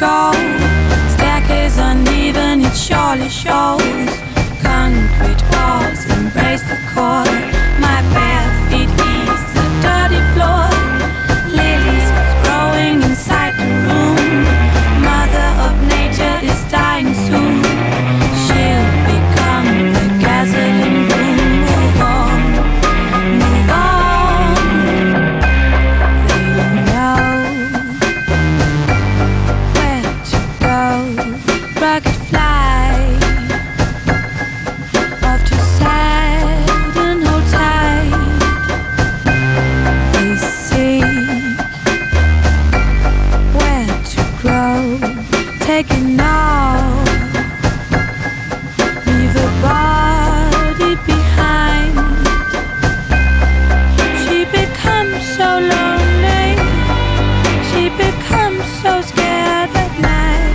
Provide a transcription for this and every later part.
go. Staircase uneven, it surely shows. Concrete walls embrace the core. My bare feet ease the dirty floor. Lilies growing inside the room. Mother of nature is dying soon. She'll become the gasoline boom. Move on, move on. They know where to go. Rocket fly off to sad and hold tight. They see where to grow, taking off. Leave the body behind. She becomes so lonely. She becomes so scared at night.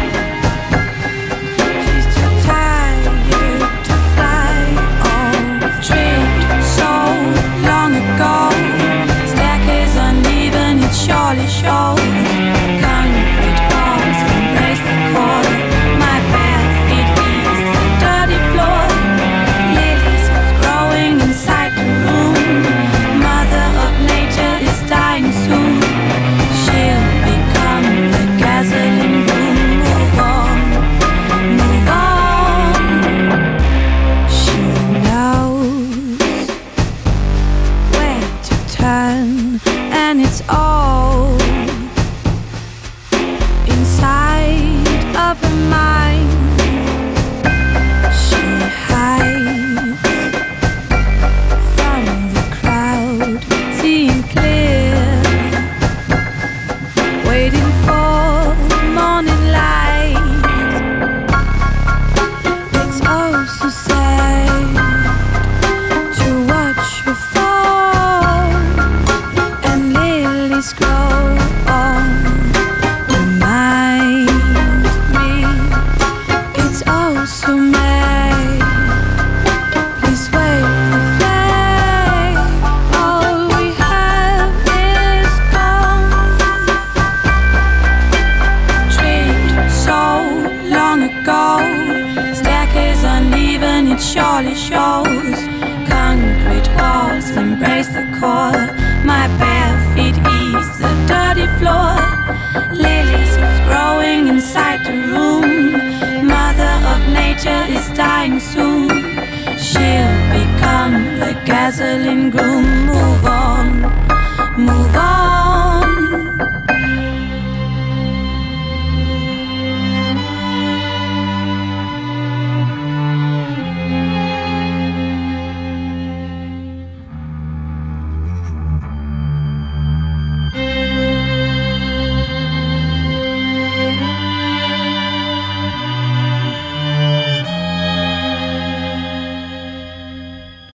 She's too tired to fly off. Tripped so long ago. Staircase uneven, it surely shows. Concrete walls embrace the core. My bare feet ease the dirty floor. Lilies growing inside the room. Mother of nature is dying soon. She'll become the gasoline boom. Move on, move on. She knows where to turn, and it's all inside of her mind. She hides from the crowd, seeing clear, waiting for morning light. It's oh so sad to watch her fall, and lilies grow